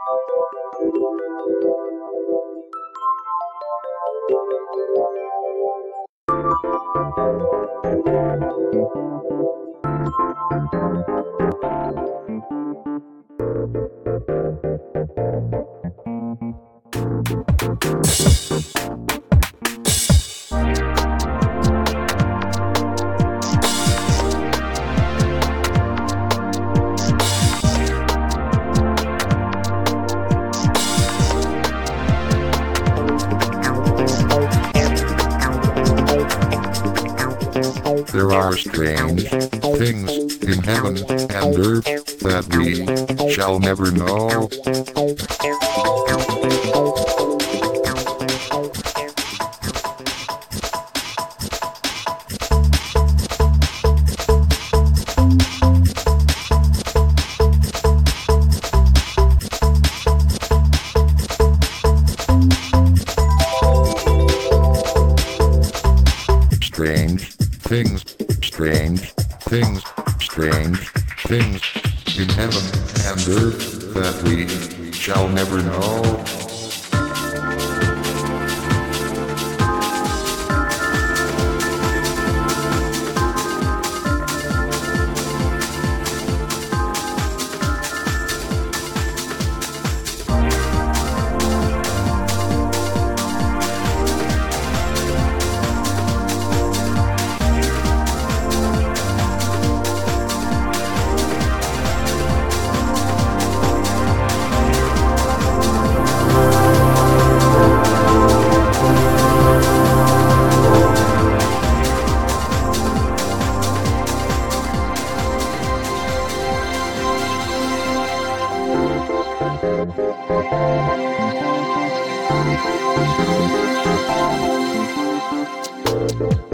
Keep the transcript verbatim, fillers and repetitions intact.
There are strange things in heaven and earth that we shall never know. Strange things, strange things, strange things in heaven and earth that we shall never know. Thank you.